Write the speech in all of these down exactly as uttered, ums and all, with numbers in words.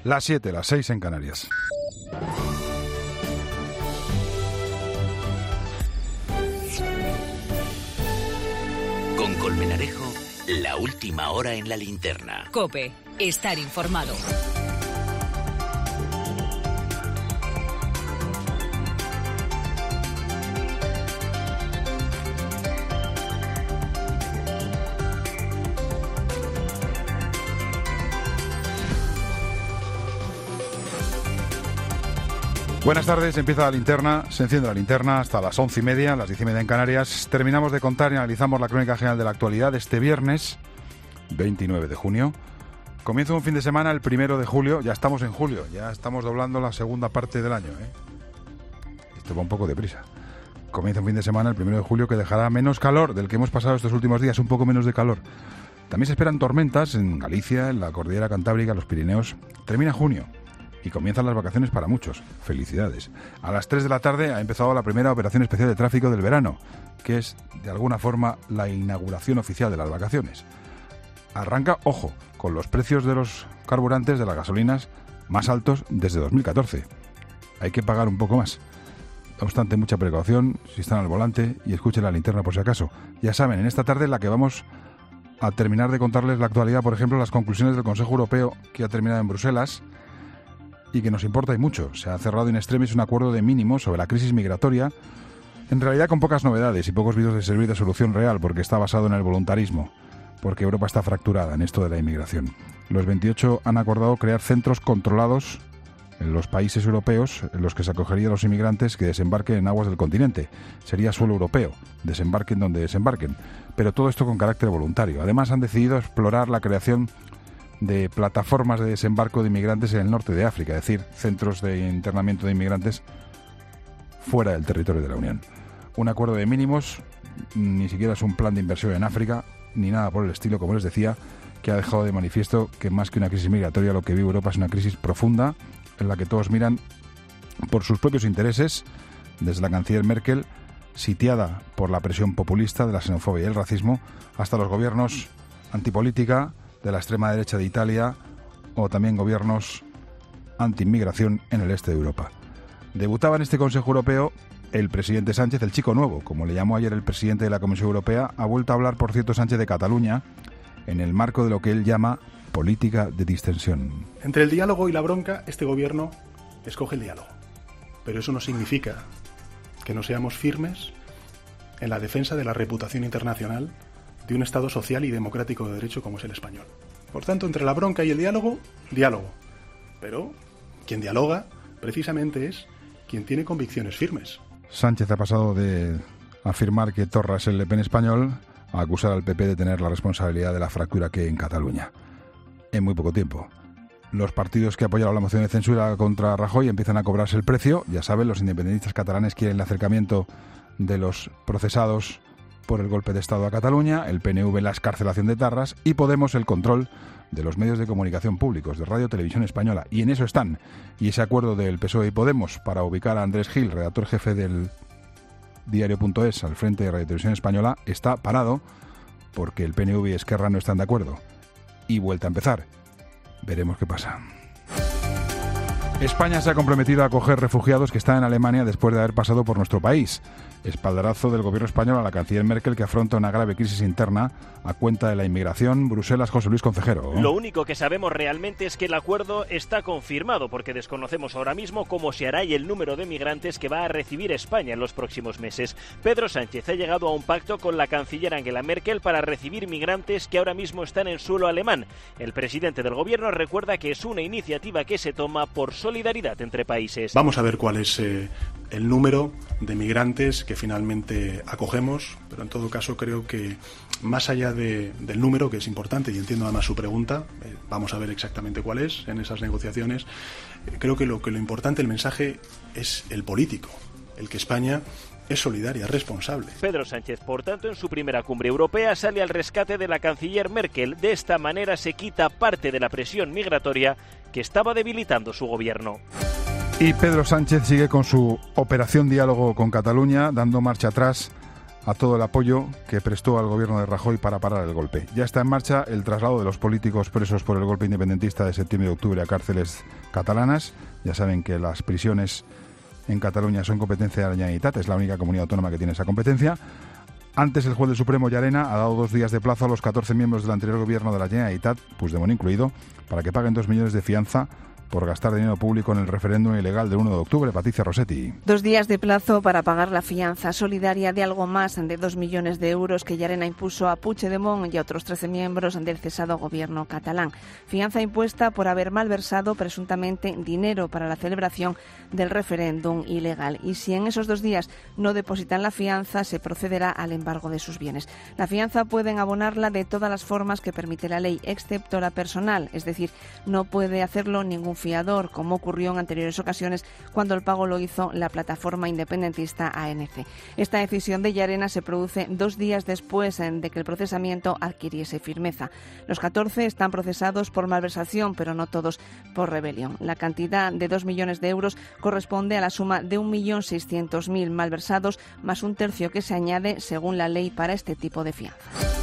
Las siete, las seis en Canarias. Con Colmenarejo, la última hora en la linterna. COPE, estar informado. Buenas tardes, empieza la linterna, se enciende la linterna hasta las once y media, las diez y media en Canarias. Terminamos de contar y analizamos la crónica general de la actualidad de este viernes, veintinueve de junio. Comienza un fin de semana, el primero de julio, ya estamos en julio, ya estamos doblando la segunda parte del año, ¿eh? Esto va un poco deprisa. Comienza un fin de semana, el primero de julio, que dejará menos calor del que hemos pasado estos últimos días, un poco menos de calor. También se esperan tormentas en Galicia, en la cordillera Cantábrica, los Pirineos. Termina junio. Y comienzan las vacaciones para muchos. Felicidades. A las tres de la tarde ha empezado la primera operación especial de tráfico del verano, que es, de alguna forma, la inauguración oficial de las vacaciones. Arranca, ojo, con los precios de los carburantes de las gasolinas más altos desde dos mil catorce. Hay que pagar un poco más. No obstante, mucha precaución si están al volante y escuchen la linterna por si acaso. Ya saben, en esta tarde en la que vamos a terminar de contarles la actualidad, por ejemplo, las conclusiones del Consejo Europeo que ha terminado en Bruselas, y que nos importa y mucho. Se ha cerrado in extremis un acuerdo de mínimos sobre la crisis migratoria, en realidad con pocas novedades y pocos vídeos de servir de solución real, porque está basado en el voluntarismo, porque Europa está fracturada en esto de la inmigración. Los veintiocho han acordado crear centros controlados en los países europeos en los que se acogería a los inmigrantes que desembarquen en aguas del continente. Sería suelo europeo, desembarquen donde desembarquen, pero todo esto con carácter voluntario. Además, han decidido explorar la creación de plataformas de desembarco de inmigrantes en el norte de África, es decir, centros de internamiento de inmigrantes fuera del territorio de la Unión. Un acuerdo de mínimos, ni siquiera es un plan de inversión en África, ni nada por el estilo, como les decía, que ha dejado de manifiesto que más que una crisis migratoria, lo que vive Europa es una crisis profunda, en la que todos miran por sus propios intereses, desde la canciller Merkel, sitiada por la presión populista de la xenofobia y el racismo, hasta los gobiernos antipolítica de la extrema derecha de Italia o también gobiernos anti-inmigración en el este de Europa. Debutaba en este Consejo Europeo el presidente Sánchez, el chico nuevo, como le llamó ayer el presidente de la Comisión Europea. Ha vuelto a hablar, por cierto, Sánchez de Cataluña en el marco de lo que él llama política de distensión. Entre el diálogo y la bronca, este gobierno escoge el diálogo. Pero eso no significa que no seamos firmes en la defensa de la reputación internacional de un Estado social y democrático de derecho como es el español. Por tanto, entre la bronca y el diálogo, diálogo. Pero quien dialoga, precisamente, es quien tiene convicciones firmes. Sánchez ha pasado de afirmar que Torra es el Le Pen español a acusar al P P de tener la responsabilidad de la fractura que hay en Cataluña. En muy poco tiempo. Los partidos que apoyaron la moción de censura contra Rajoy empiezan a cobrarse el precio. Ya saben, los independentistas catalanes quieren el acercamiento de los procesados por el golpe de Estado a Cataluña, el P N V la excarcelación de Tarras y Podemos el control de los medios de comunicación públicos, de Radio Televisión Española. Y en eso están. Y ese acuerdo del P S O E y Podemos para ubicar a Andrés Gil, redactor jefe del diario.es, al frente de Radio Televisión Española, está parado porque el P N V y Esquerra no están de acuerdo. Y vuelta a empezar. Veremos qué pasa. España se ha comprometido a acoger refugiados que están en Alemania después de haber pasado por nuestro país. Espaldarazo del gobierno español a la canciller Merkel, que afronta una grave crisis interna a cuenta de la inmigración. Bruselas, José Luis Concejero. Lo único que sabemos realmente es que el acuerdo está confirmado, porque desconocemos ahora mismo cómo se hará y el número de migrantes que va a recibir España en los próximos meses. Pedro Sánchez ha llegado a un pacto con la canciller Angela Merkel para recibir migrantes que ahora mismo están en suelo alemán. El presidente del gobierno recuerda que es una iniciativa que se toma por solidaridad entre países. Vamos a ver cuál es eh, el número de migrantes que finalmente acogemos, pero en todo caso creo que más allá de, del número, que es importante, y entiendo además su pregunta, eh, vamos a ver exactamente cuál es en esas negociaciones, eh, creo que lo, que lo importante, el mensaje, es el político, el que España es solidaria, es responsable. Pedro Sánchez, por tanto, en su primera cumbre europea sale al rescate de la canciller Merkel. De esta manera se quita parte de la presión migratoria que estaba debilitando su gobierno. Y Pedro Sánchez sigue con su operación diálogo con Cataluña, dando marcha atrás a todo el apoyo que prestó al gobierno de Rajoy para parar el golpe. Ya está en marcha el traslado de los políticos presos por el golpe independentista de septiembre y octubre a cárceles catalanas. Ya saben que las prisiones en Cataluña son competencia de la Generalitat, es la única comunidad autónoma que tiene esa competencia. Antes, el juez del Supremo, Llarena, ha dado dos días de plazo a los catorce miembros del anterior gobierno de la Generalitat, Puigdemont incluido, para que paguen dos millones de fianza por gastar dinero público en el referéndum ilegal del uno de octubre. Patricia Rossetti. Dos días de plazo para pagar la fianza solidaria de algo más de dos millones de euros que Llarena impuso a Puigdemont y a otros trece miembros del cesado gobierno catalán. Fianza impuesta por haber malversado presuntamente dinero para la celebración del referéndum ilegal. Y si en esos dos días no depositan la fianza, se procederá al embargo de sus bienes. La fianza pueden abonarla de todas las formas que permite la ley, excepto la personal, es decir, no puede hacerlo ningún fiador, como ocurrió en anteriores ocasiones cuando el pago lo hizo la plataforma independentista A N C. Esta decisión de Llarena se produce dos días después de que el procesamiento adquiriese firmeza. Los catorce están procesados por malversación, pero no todos por rebelión. La cantidad de dos millones de euros corresponde a la suma de un millón seiscientos mil malversados, más un tercio que se añade según la ley para este tipo de fianza.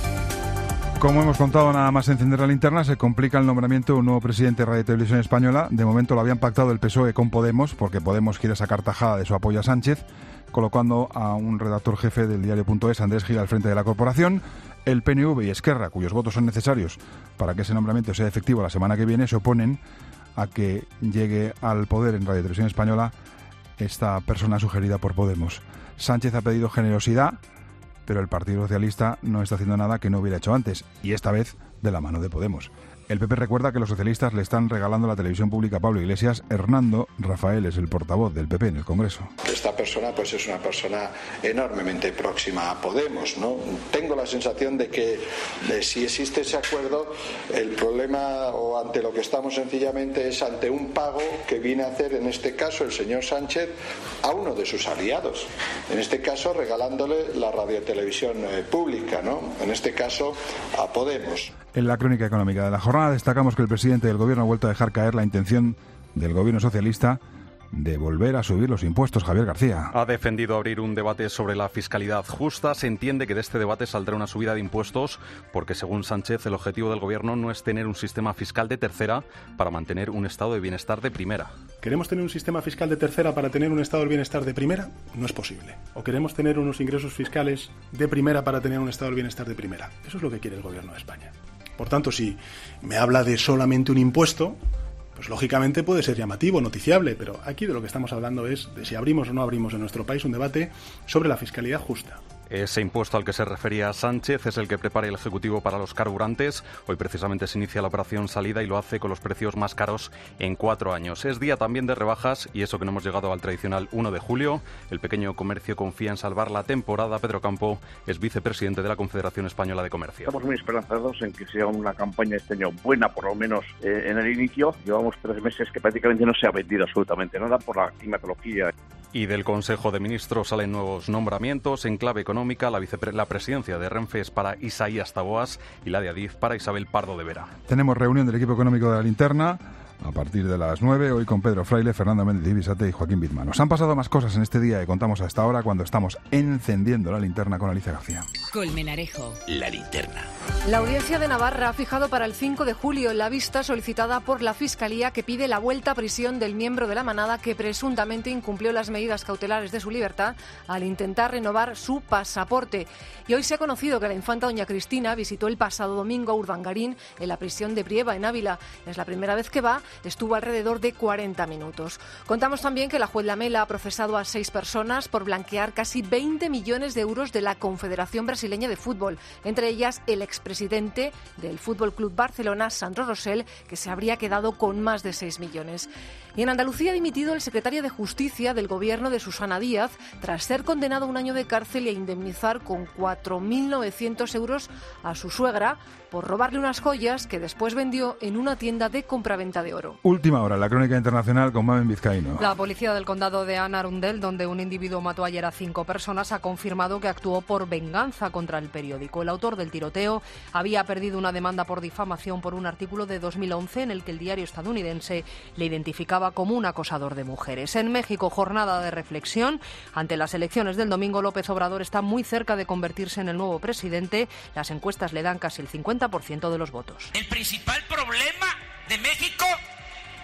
Como hemos contado, nada más encender la linterna, se complica el nombramiento de un nuevo presidente de Radio y Televisión Española. De momento lo habían pactado el P S O E con Podemos, porque Podemos quiere sacar tajada de su apoyo a Sánchez, colocando a un redactor jefe del diario.es, Andrés Gil, al frente de la corporación. El P N V y Esquerra, cuyos votos son necesarios para que ese nombramiento sea efectivo la semana que viene, se oponen a que llegue al poder en Radio y Televisión Española esta persona sugerida por Podemos. Sánchez ha pedido generosidad, pero el Partido Socialista no está haciendo nada que no hubiera hecho antes, y esta vez de la mano de Podemos. El P P recuerda que los socialistas le están regalando la televisión pública a Pablo Iglesias. Hernando Rafael es el portavoz del P P en el Congreso. Esta persona pues es una persona enormemente próxima a Podemos, ¿no? Tengo la sensación de que de, si existe ese acuerdo, el problema o ante lo que estamos sencillamente es ante un pago que viene a hacer en este caso el señor Sánchez a uno de sus aliados, en este caso regalándole la radiotelevisión eh, pública, ¿no? En este caso a Podemos. En la crónica económica de la jornada destacamos que el presidente del gobierno ha vuelto a dejar caer la intención del gobierno socialista de volver a subir los impuestos. Javier García. Ha defendido abrir un debate sobre la fiscalidad justa. Se entiende que de este debate saldrá una subida de impuestos porque, según Sánchez, el objetivo del gobierno no es tener un sistema fiscal de tercera para mantener un estado de bienestar de primera. ¿Queremos tener un sistema fiscal de tercera para tener un estado del bienestar de primera? No es posible. ¿O queremos tener unos ingresos fiscales de primera para tener un estado del bienestar de primera? Eso es lo que quiere el gobierno de España. Por tanto, si me habla de solamente un impuesto, pues lógicamente puede ser llamativo, noticiable, pero aquí de lo que estamos hablando es de si abrimos o no abrimos en nuestro país un debate sobre la fiscalidad justa. Ese impuesto al que se refería Sánchez es el que prepara el Ejecutivo para los carburantes. Hoy precisamente se inicia la operación salida y lo hace con los precios más caros en cuatro años. Es día también de rebajas y eso que no hemos llegado al tradicional uno de julio. El pequeño comercio confía en salvar la temporada. Pedro Campo es vicepresidente de la Confederación Española de Comercio. Estamos muy esperanzados en que sea una campaña este año buena, por lo menos eh, en el inicio. Llevamos tres meses que prácticamente no se ha vendido absolutamente nada por la climatología. Y del Consejo de Ministros salen nuevos nombramientos. En clave económica, la, vicepre- la presidencia de Renfe es para Isaías Taboas y la de Adif para Isabel Pardo de Vera. Tenemos reunión del equipo económico de la Linterna a partir de las nueve, hoy con Pedro Fraile, Fernando Méndez Ibisate y Joaquín Bizman. Nos han pasado más cosas en este día que contamos a esta hora cuando estamos encendiendo la linterna con Alicia García. Colmenarejo. La Linterna. La Audiencia de Navarra ha fijado para el cinco de julio la vista solicitada por la Fiscalía que pide la vuelta a prisión del miembro de la manada que presuntamente incumplió las medidas cautelares de su libertad al intentar renovar su pasaporte. Y hoy se ha conocido que la infanta doña Cristina visitó el pasado domingo a Urdangarín en la prisión de Brieva, en Ávila. Es la primera vez que va, estuvo alrededor de cuarenta minutos. Contamos también que la juez Lamela ha procesado a seis personas por blanquear casi veinte millones de euros de la Confederación Brasileña de Fútbol, entre ellas el expresidente del Fútbol Club Barcelona, Sandro Rosell, que se habría quedado con más de seis millones. Y en Andalucía ha dimitido el secretario de Justicia del gobierno de Susana Díaz tras ser condenado a un año de cárcel y a indemnizar con cuatro mil novecientos euros a su suegra por robarle unas joyas que después vendió en una tienda de compraventa de oro. Última hora, la crónica internacional con Mamen Vizcaíno. La policía del condado de Anne Arundel, donde un individuo mató ayer a cinco personas, ha confirmado que actuó por venganza contra el periódico. El autor del tiroteo había perdido una demanda por difamación por un artículo de dos mil once en el que el diario estadounidense le identificaba como un acosador de mujeres. En México, jornada de reflexión. Ante las elecciones del domingo, López Obrador está muy cerca de convertirse en el nuevo presidente. Las encuestas le dan casi el cincuenta por ciento de los votos. El principal problema de México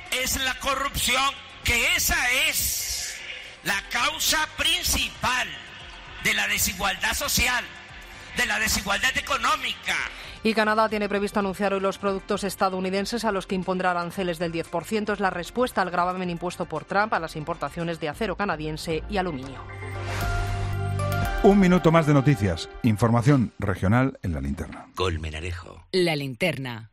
es la corrupción, que esa es la causa principal de la desigualdad social, de la desigualdad económica. Y Canadá tiene previsto anunciar hoy los productos estadounidenses a los que impondrá aranceles del diez por ciento. Es la respuesta al gravamen impuesto por Trump a las importaciones de acero canadiense y aluminio. Un minuto más de noticias. Información regional en La Linterna. Colmenarejo. La Linterna.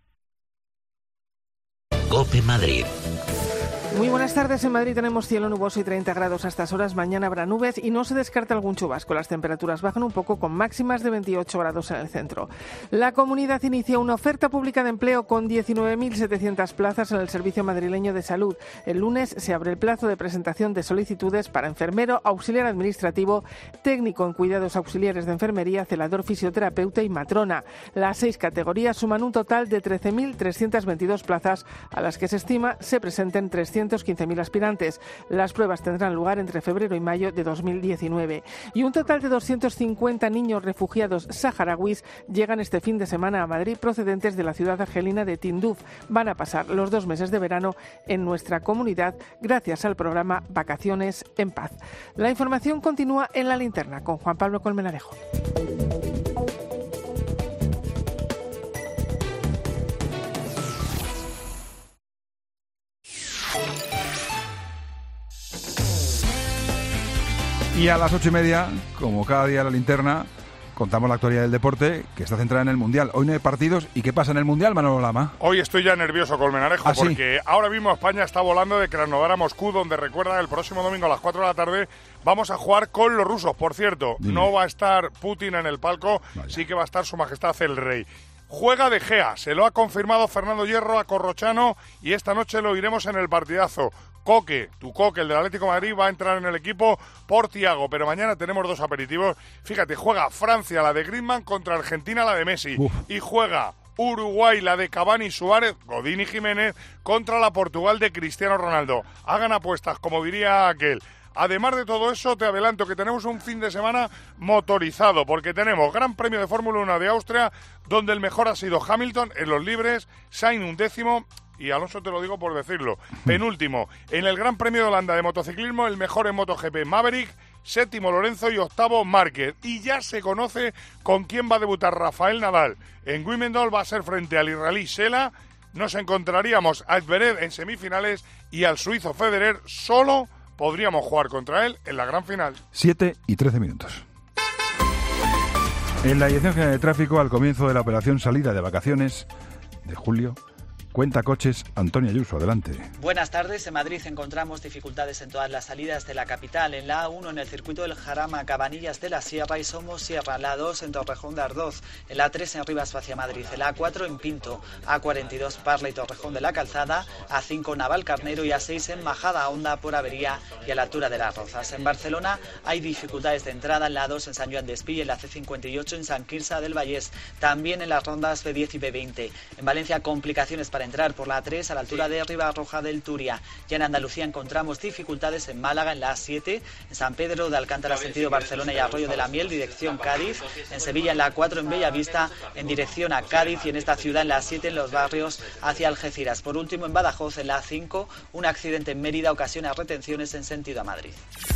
COPE Madrid. Muy buenas tardes. En Madrid tenemos cielo nuboso y treinta grados a estas horas. Mañana habrá nubes y no se descarta algún chubasco. Las temperaturas bajan un poco con máximas de veintiocho grados en el centro. La comunidad inicia una oferta pública de empleo con diecinueve mil setecientas plazas en el Servicio Madrileño de Salud. El lunes se abre el plazo de presentación de solicitudes para enfermero, auxiliar administrativo, técnico en cuidados auxiliares de enfermería, celador, fisioterapeuta y matrona. Las seis categorías suman un total de trece mil trescientas veintidós plazas, a las que se estima se presenten trescientos quince mil aspirantes. Las pruebas tendrán lugar entre febrero y mayo de dos mil diecinueve. Y un total de doscientos cincuenta niños refugiados saharauis llegan este fin de semana a Madrid procedentes de la ciudad argelina de Tinduf. Van a pasar los dos meses de verano en nuestra comunidad gracias al programa Vacaciones en Paz. La información continúa en La Linterna con Juan Pablo Colmenarejo. Y a las ocho y media, como cada día La Linterna, contamos la actualidad del deporte, que está centrada en el Mundial. Hoy no hay partidos. ¿Y qué pasa en el Mundial, Manolo Lama? Hoy estoy ya nervioso, Colmenarejo, ¿Ah, sí? porque ahora mismo España está volando de Krasnodar a Moscú, donde, recuerda, el próximo domingo a las cuatro de la tarde vamos a jugar con los rusos. Por cierto, Dime. no va a estar Putin en el palco, Vaya. sí que va a estar Su Majestad el Rey. Juega De Gea, se lo ha confirmado Fernando Hierro a Corrochano y esta noche lo iremos en el partidazo. Coque, tu Coque, el del Atlético de Madrid, va a entrar en el equipo por Thiago, pero mañana tenemos dos aperitivos. Fíjate, juega Francia, la de Griezmann, contra Argentina, la de Messi. Uf. Y juega Uruguay, la de Cavani, Suárez, Godín y Jiménez, contra la Portugal de Cristiano Ronaldo. Hagan apuestas, como diría aquel. Además de todo eso, te adelanto que tenemos un fin de semana motorizado, porque tenemos Gran Premio de Fórmula uno de Austria, donde el mejor ha sido Hamilton en los libres, Sainz un décimo, y Alonso te lo digo por decirlo, penúltimo. En el Gran Premio de Holanda de motociclismo, el mejor en MotoGP, Maverick, séptimo Lorenzo y octavo Márquez. Y ya se conoce con quién va a debutar Rafael Nadal. En Wimbledon va a ser frente al israelí Sela. Nos encontraríamos a Zverev en semifinales y al suizo Federer. Solo podríamos jugar contra él en la gran final. siete y trece minutos. En la Dirección General de Tráfico, al comienzo de la operación salida de vacaciones de julio, Cuenta coches, Antonio Ayuso, adelante. Buenas tardes. En Madrid encontramos dificultades en todas las salidas de la capital. En la A uno, en el circuito del Jarama, Cabanillas de la Sierra y Somos Sierra. La A dos, en Torrejón de Ardoz. En la A tres, en Rivas hacia Madrid. En la A cuatro, en Pinto. A cuarenta y dos, Parla y Torrejón de la Calzada. A cinco, Naval Carnero. Y A seis, en Majada Honda, por Avería y a la altura de Las Rozas. En Barcelona hay dificultades de entrada en la A dos, en San Joan d'Espí, y en la C cincuenta y ocho, en San Quirze del Vallès. También en las rondas B diez y B veinte. En Valencia, complicaciones para entrar por la A tres a la altura de Ribarroja del Turia. Ya en Andalucía encontramos dificultades en Málaga en la A siete, en San Pedro de Alcántara sentido Barcelona y Arroyo de la Miel dirección Cádiz, en Sevilla en la A cuatro, en Bellavista en dirección a Cádiz, y en esta ciudad en la A siete en los barrios hacia Algeciras. Por último, en Badajoz en la A cinco, un accidente en Mérida ocasiona retenciones en sentido a Madrid.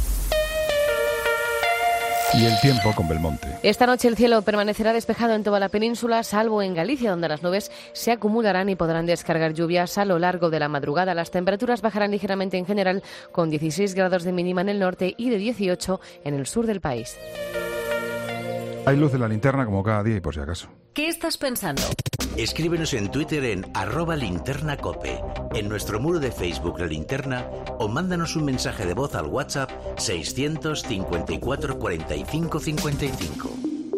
Y el tiempo con Belmonte. Esta noche el cielo permanecerá despejado en toda la península, salvo en Galicia, donde las nubes se acumularán y podrán descargar lluvias a lo largo de la madrugada. Las temperaturas bajarán ligeramente en general, con dieciséis grados de mínima en el norte y de dieciocho en el sur del país. Hay luz en la linterna como cada día y por si acaso. ¿Qué estás pensando? Escríbenos en Twitter en arroba linternacope, en nuestro muro de Facebook La Linterna, o mándanos un mensaje de voz al WhatsApp seiscientos cincuenta y cuatro cuarenta y cinco cincuenta y cinco.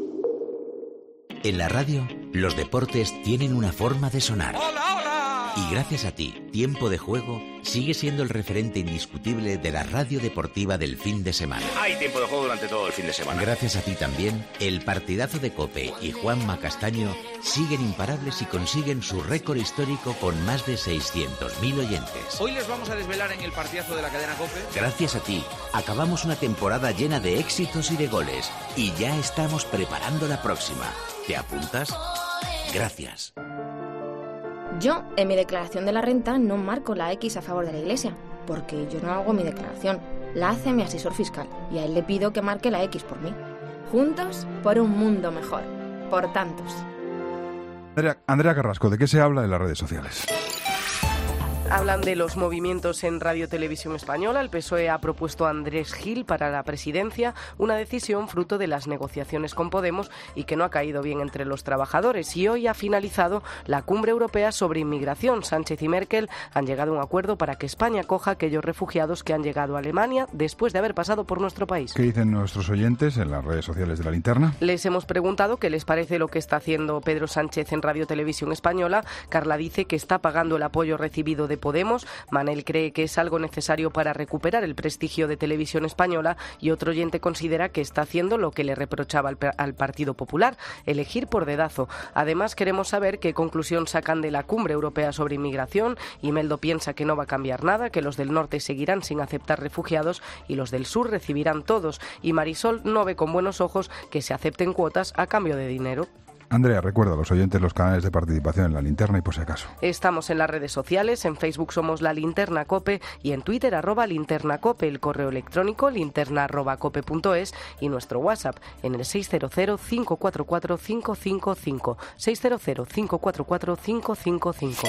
En la radio, los deportes tienen una forma de sonar. ¡Hola, hola! Y gracias a ti, Tiempo de Juego sigue siendo el referente indiscutible de la radio deportiva del fin de semana. Hay tiempo de juego durante todo el fin de semana. Gracias a ti también, el partidazo de COPE y Juanma Castaño siguen imparables y consiguen su récord histórico con más de seiscientos mil oyentes. Hoy les vamos a desvelar en el partidazo de la cadena COPE. Gracias a ti, acabamos una temporada llena de éxitos y de goles, y ya estamos preparando la próxima. ¿Te apuntas? Gracias. Yo, en mi declaración de la renta, no marco la X a favor de la Iglesia, porque yo no hago mi declaración. La hace mi asesor fiscal, y a él le pido que marque la X por mí. Juntos, por un mundo mejor. Por tantos. Andrea, Andrea Carrasco, ¿de qué se habla en las redes sociales? Hablan de los movimientos en Radio Televisión Española. El P S O E ha propuesto a Andrés Gil para la presidencia, una decisión fruto de las negociaciones con Podemos y que no ha caído bien entre los trabajadores. Y hoy ha finalizado la cumbre europea sobre inmigración. Sánchez y Merkel han llegado a un acuerdo para que España acoja a aquellos refugiados que han llegado a Alemania después de haber pasado por nuestro país. ¿Qué dicen nuestros oyentes en las redes sociales de La Linterna? Les hemos preguntado qué les parece lo que está haciendo Pedro Sánchez en Radio Televisión Española. Carla dice que está pagando el apoyo recibido de Podemos. Manel cree que es algo necesario para recuperar el prestigio de Televisión Española y otro oyente considera que está haciendo lo que le reprochaba al, al Partido Popular, elegir por dedazo. Además, queremos saber qué conclusión sacan de la cumbre europea sobre inmigración. Imeldo piensa que no va a cambiar nada, que los del norte seguirán sin aceptar refugiados y los del sur recibirán todos. Y Marisol no ve con buenos ojos que se acepten cuotas a cambio de dinero. Andrea, recuerda a los oyentes los canales de participación en La Linterna y por si acaso. Estamos en las redes sociales, en Facebook somos La Linterna Cope y en Twitter arroba Linterna Cope, el correo electrónico linterna arroba cope punto es y nuestro WhatsApp en el seis cero cero, cinco cuatro cuatro, cinco cinco cinco, seis cero cero, cinco cuatro cuatro, cinco cinco cinco.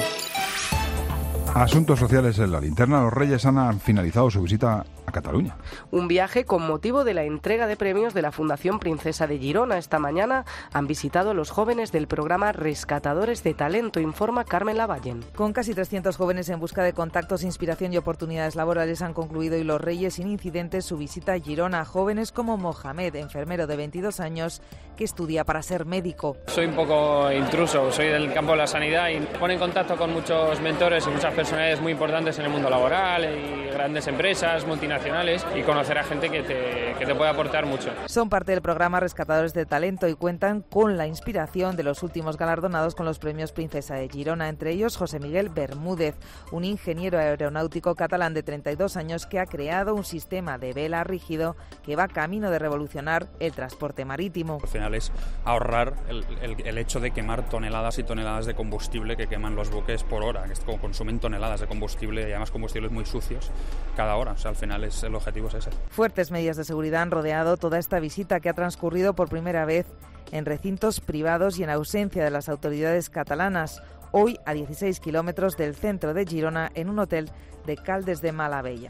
Asuntos sociales en La Linterna. Los Reyes han finalizado su visita a Cataluña. Un viaje con motivo de la entrega de premios de la Fundación Princesa de Girona. Esta mañana han visitado los jóvenes del programa Rescatadores de Talento, informa Carmen Lavallen. Con casi trescientos jóvenes en busca de contactos, inspiración y oportunidades laborales han concluido hoy los Reyes sin incidentes su visita a Girona. Jóvenes como Mohamed, enfermero de veintidós años, que estudia para ser médico. Soy un poco intruso, soy del campo de la sanidad y me pone en contacto con muchos mentores y muchas personalidades muy importantes en el mundo laboral y grandes empresas, multinacionales, y conocer a gente que te, que te puede aportar mucho. Son parte del programa Rescatadores de Talento y cuentan con la inspiración de los últimos galardonados con los premios Princesa de Girona, entre ellos José Miguel Bermúdez, un ingeniero aeronáutico catalán de treinta y dos años que ha creado un sistema de vela rígido que va camino de revolucionar el transporte marítimo. Al final es ahorrar el, el, el hecho de quemar toneladas y toneladas de combustible que queman los buques por hora, que es como consumen toneladas de combustible y además combustibles muy sucios cada hora. O sea, al final es, el objetivo es ese. Fuertes medidas de seguridad han rodeado toda esta visita que ha transcurrido por primera vez en recintos privados y en ausencia de las autoridades catalanas. Hoy a dieciséis kilómetros del centro de Girona, en un hotel de Caldes de Malavella.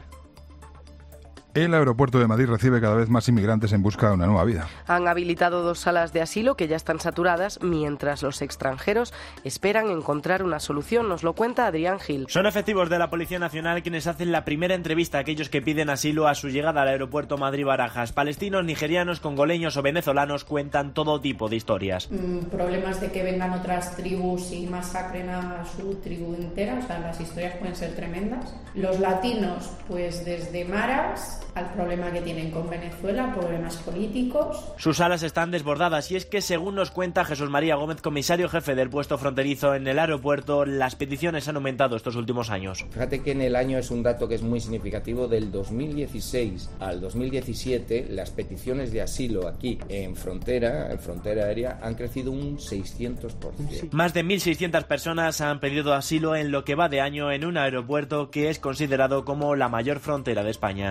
El aeropuerto de Madrid recibe cada vez más inmigrantes en busca de una nueva vida. Han habilitado dos salas de asilo que ya están saturadas, mientras los extranjeros esperan encontrar una solución. Nos lo cuenta Adrián Gil. Son efectivos de la Policía Nacional quienes hacen la primera entrevista a aquellos que piden asilo a su llegada al aeropuerto Madrid-Barajas. Palestinos, nigerianos, congoleños o venezolanos cuentan todo tipo de historias. Mm, problemas de que vengan otras tribus y masacren a su tribu entera, o sea, las historias pueden ser tremendas. Los latinos, pues desde maras al problema que tienen con Venezuela, problemas políticos. Sus salas están desbordadas y es que, según nos cuenta Jesús María Gómez, comisario jefe del puesto fronterizo en el aeropuerto, las peticiones han aumentado estos últimos años. Fíjate que en el año es un dato que es muy significativo. Del dos mil dieciséis al dos mil diecisiete, las peticiones de asilo aquí en frontera, en frontera aérea, han crecido un seiscientos por ciento. Más de mil seiscientas personas han pedido asilo en lo que va de año en un aeropuerto que es considerado como la mayor frontera de España.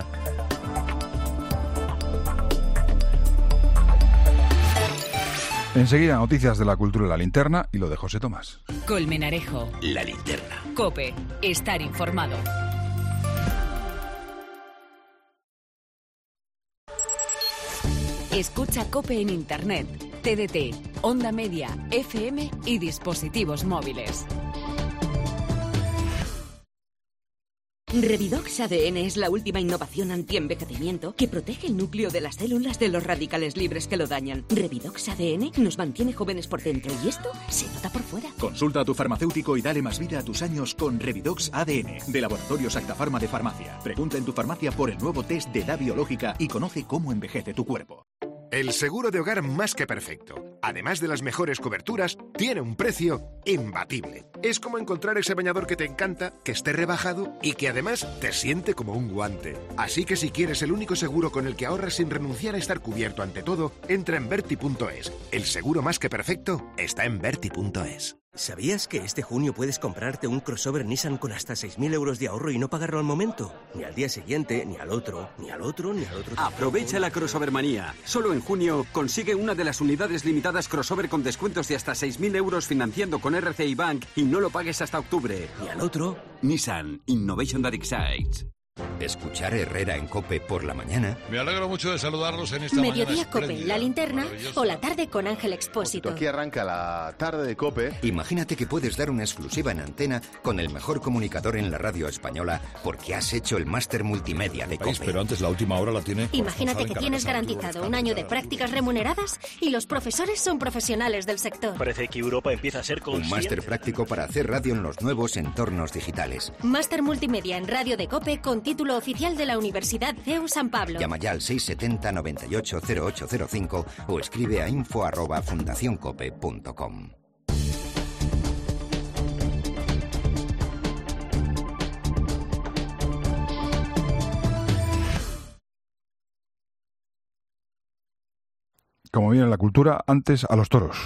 Enseguida, noticias de la cultura de La Linterna y lo de José Tomás. Colmenarejo. La Linterna. COPE. Estar informado. Escucha COPE en Internet, T D T, Onda Media, F M y dispositivos móviles. Revidox A D N es la última innovación antienvejecimiento que protege el núcleo de las células de los radicales libres que lo dañan. Revidox A D N nos mantiene jóvenes por dentro y esto se nota por fuera. Consulta a tu farmacéutico y dale más vida a tus años con Revidox A D N, de Laboratorios Acta Pharma de Farmacia. Pregunta en tu farmacia por el nuevo test de edad biológica y conoce cómo envejece tu cuerpo. El seguro de hogar más que perfecto, además de las mejores coberturas, tiene un precio imbatible. Es como encontrar ese bañador que te encanta, que esté rebajado y que además te siente como un guante. Así que si quieres el único seguro con el que ahorras sin renunciar a estar cubierto ante todo, entra en Berti punto es. El seguro más que perfecto está en Berti punto es. ¿Sabías que este junio puedes comprarte un crossover Nissan con hasta seis mil euros de ahorro y no pagarlo al momento? Ni al día siguiente, ni al otro, ni al otro, ni al otro. Aprovecha la crossover manía. Solo en junio consigue una de las unidades limitadas crossover con descuentos de hasta seis mil euros financiando con R C I Bank y no lo pagues hasta octubre. Ni al otro. Nissan. Innovation that excites. Escuchar Herrera en COPE por la mañana. Me alegro mucho de saludarlos en esta Mediodía mañana COPE, espléndida, La Linterna maravillosa. o la tarde con Ángel Expósito. Aquí arranca la tarde de COPE. Imagínate que puedes dar una exclusiva en antena con el mejor comunicador en la radio española porque has hecho el máster multimedia de COPE. Pero antes la última hora la tiene... Imagínate que tienes garantizado un año de prácticas remuneradas y los profesores son profesionales del sector. Parece que Europa empieza a ser consciente. Un máster práctico para hacer radio en los nuevos entornos digitales. Máster multimedia en radio de COPE con título oficial de la Universidad C E U San Pablo. Llama ya al seis siete cero, noventa y ocho, cero ocho cero cinco o escribe a info arroba fundacioncope punto com. Como viene la cultura, antes a los toros.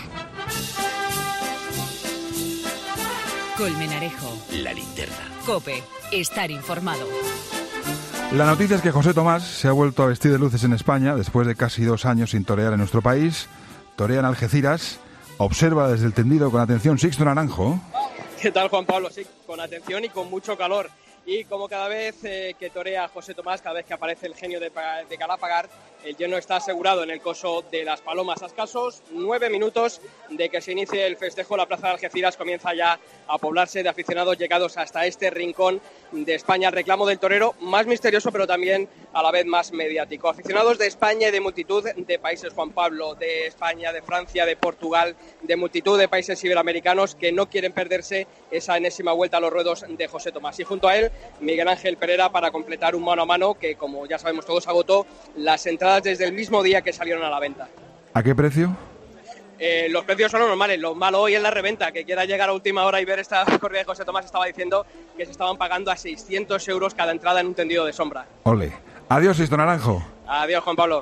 Colmenarejo. La Linterna. COPE. Estar informado. La noticia es que José Tomás se ha vuelto a vestir de luces en España después de casi dos años sin torear en nuestro país. Torea en Algeciras. Observa desde el tendido con atención Sixto Naranjo. ¿Qué tal, Juan Pablo? Sí, con atención y con mucho calor. Y como cada vez eh, que torea José Tomás, cada vez que aparece el genio de, de Galapagar, el lleno está asegurado en el coso de las Palomas. A escasos nueve minutos de que se inicie el festejo, la plaza de Algeciras comienza ya a poblarse de aficionados llegados hasta este rincón de España. El reclamo del torero más misterioso, pero también a la vez más mediático. Aficionados de España y de multitud de países, Juan Pablo, de España, de Francia, de Portugal, de multitud de países iberoamericanos que no quieren perderse esa enésima vuelta a los ruedos de José Tomás. Y junto a él, Miguel Ángel Pereira para completar un mano a mano que, como ya sabemos todos, agotó las entradas desde el mismo día que salieron a la venta. ¿A qué precio? Eh, los precios son normales, lo malo hoy es la reventa. Que quiera llegar a última hora y ver esta corrida de José Tomás estaba diciendo que se estaban pagando a seiscientos euros cada entrada en un tendido de sombra. Ole. Adiós, Sixto Naranjo. Adiós, Juan Pablo.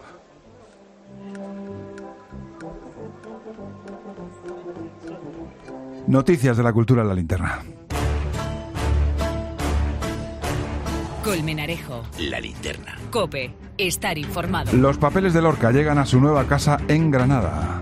Noticias de la cultura en la linterna. Colmenarejo. La Linterna. COPE. Estar informado. Los papeles de Lorca llegan a su nueva casa en Granada.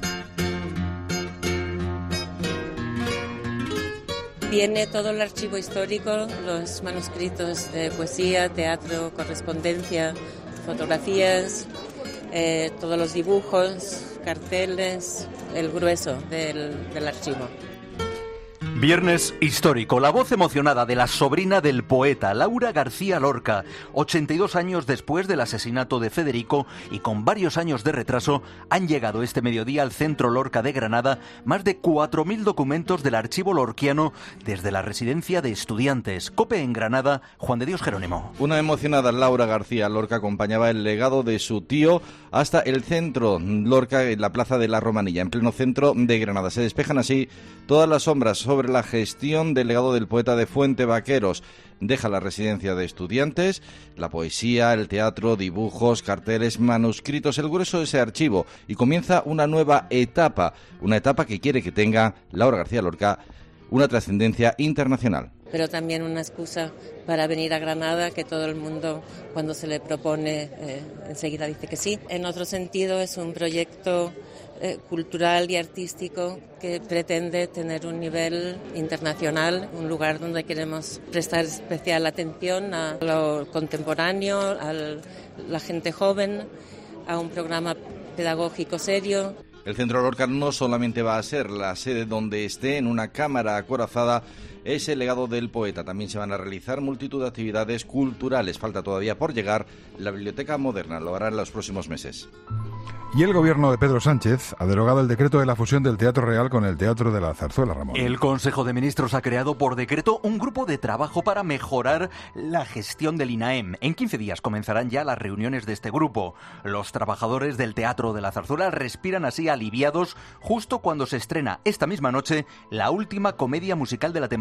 Viene todo el archivo histórico, los manuscritos de poesía, teatro, correspondencia, fotografías, eh, todos los dibujos, carteles, el grueso del, del archivo. Viernes histórico, la voz emocionada de la sobrina del poeta, Laura García Lorca, ochenta y dos años después del asesinato de Federico y con varios años de retraso, han llegado este mediodía al Centro Lorca de Granada más de cuatro mil documentos del archivo lorquiano desde la residencia de estudiantes. COPE en Granada, Juan de Dios Jerónimo. Una emocionada Laura García Lorca acompañaba el legado de su tío hasta el Centro Lorca en la Plaza de la Romanilla, en pleno centro de Granada. Se despejan así todas las sombras sobre la gestión del legado del poeta de Fuente Vaqueros. Deja la residencia de estudiantes, la poesía, el teatro, dibujos, carteles, manuscritos, el grueso de ese archivo, y comienza una nueva etapa, una etapa que quiere que tenga Laura García Lorca una trascendencia internacional. Pero también una excusa para venir a Granada, que todo el mundo cuando se le propone eh, enseguida dice que sí. En otro sentido es un proyecto eh, cultural y artístico que pretende tener un nivel internacional, un lugar donde queremos prestar especial atención a lo contemporáneo, a la gente joven, a un programa pedagógico serio. El Centro Lorca no solamente va a ser la sede donde esté en una cámara acorazada ese legado del poeta, también se van a realizar multitud de actividades culturales. Falta todavía por llegar la Biblioteca Moderna, lo hará en los próximos meses. Y el gobierno de Pedro Sánchez ha derogado el decreto de la fusión del Teatro Real con el Teatro de la Zarzuela, Ramón. El Consejo de Ministros ha creado por decreto un grupo de trabajo para mejorar la gestión del INAEM. En quince días comenzarán ya las reuniones de este grupo. Los trabajadores del Teatro de la Zarzuela respiran así aliviados justo cuando se estrena esta misma noche la última comedia musical de la temporada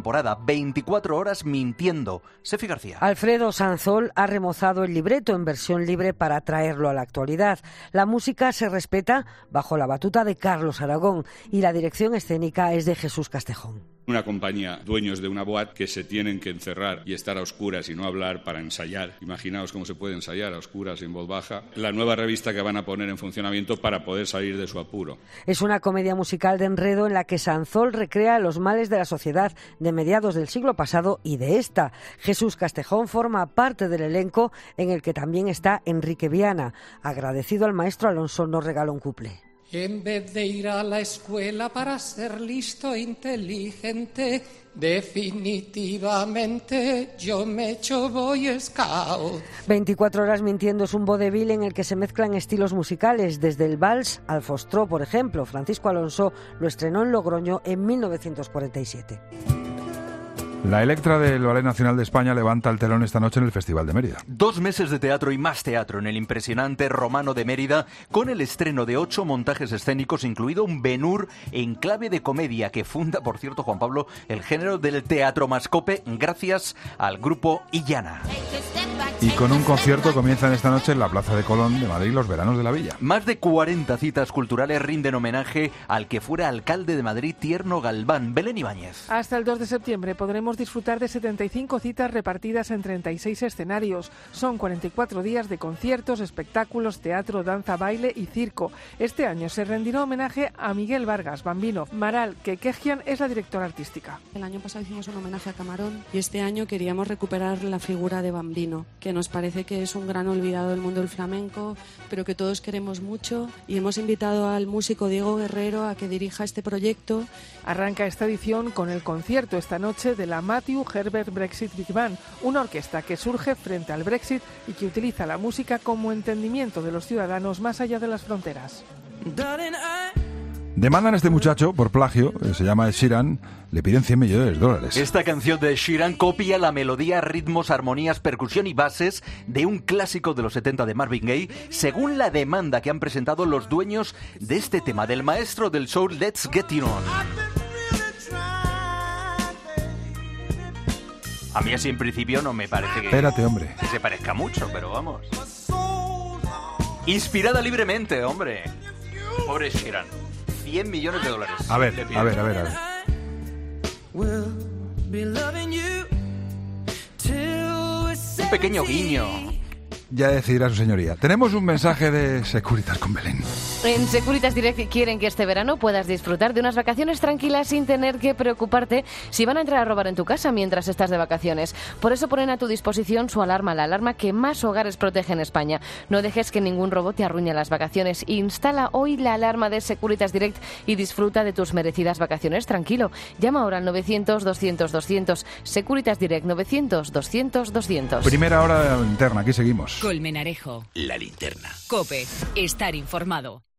temporada, veinticuatro horas mintiendo. Sefi García. Alfredo Sanzol ha remozado el libreto en versión libre para traerlo a la actualidad. La música se respeta bajo la batuta de Carlos Aragón y la dirección escénica es de Jesús Castejón. Una compañía, dueños de una boate, que se tienen que encerrar y estar a oscuras y no hablar para ensayar. Imaginaos cómo se puede ensayar a oscuras y en voz baja. La nueva revista que van a poner en funcionamiento para poder salir de su apuro. Es una comedia musical de enredo en la que Sanzol recrea los males de la sociedad de mediados del siglo pasado y de esta. Jesús Castejón forma parte del elenco, en el que también está Enrique Viana. Agradecido al maestro, Alonso nos regaló un cuplé. En vez de ir a la escuela para ser listo e inteligente, definitivamente yo me he hecho Boy Scout. veinticuatro horas mintiendo es un vodevil en el que se mezclan estilos musicales, desde el vals al foxtrot, por ejemplo. Francisco Alonso lo estrenó en Logroño en mil novecientos cuarenta y siete. La Electra del Ballet Nacional de España levanta el telón esta noche en el Festival de Mérida. Dos meses de teatro y más teatro en el impresionante Romano de Mérida, con el estreno de ocho montajes escénicos, incluido un Ben-Hur en clave de comedia que funda, por cierto, Juan Pablo, el género del teatro mascope gracias al grupo Illana. Y con un concierto comienzan esta noche en la Plaza de Colón de Madrid los veranos de la Villa. Más de cuarenta citas culturales rinden homenaje al que fuera alcalde de Madrid, Tierno Galván. Belén Ibáñez. Hasta el dos de septiembre podremos disfrutar de setenta y cinco citas repartidas en treinta y seis escenarios. Son cuarenta y cuatro días de conciertos, espectáculos, teatro, danza, baile y circo. Este año se rendirá homenaje a Miguel Vargas, Bambino. Maral Kekejian es la directora artística. El año pasado hicimos un homenaje a Camarón y este año queríamos recuperar la figura de Bambino, que nos parece que es un gran olvidado del mundo del flamenco, pero que todos queremos mucho, y hemos invitado al músico Diego Guerrero a que dirija este proyecto. Arranca esta edición con el concierto esta noche de la Matthew Herbert Brexit Big Band, una orquesta que surge frente al Brexit y que utiliza la música como entendimiento de los ciudadanos más allá de las fronteras. Demandan a este muchacho por plagio, se llama Ed Sheeran, le piden cien millones de dólares. Esta canción de Sheeran copia la melodía, ritmos, armonías, percusión y bases de un clásico de los setenta de Marvin Gaye, según la demanda que han presentado los dueños de este tema, del maestro del soul Let's Get It On. A mí así en principio no me parece que, Espérate, hombre. que se parezca mucho, pero vamos. Inspirada libremente, hombre. Pobre Sheeran. cien millones de dólares. A ver, a ver, a ver, a ver. Un pequeño guiño. Ya decidirá su señoría. Tenemos un mensaje de Securitas con Belén. En Securitas Direct quieren que este verano puedas disfrutar de unas vacaciones tranquilas sin tener que preocuparte si van a entrar a robar en tu casa mientras estás de vacaciones. Por eso ponen a tu disposición su alarma, la alarma que más hogares protege en España. No dejes que ningún robo te arruine las vacaciones. Instala hoy la alarma de Securitas Direct y disfruta de tus merecidas vacaciones tranquilo. Llama ahora al novecientos, doscientos, doscientos. Securitas Direct novecientos, doscientos, doscientos. Primera hora interna, aquí seguimos. Colmenarejo. La linterna. COPE. Estar informado.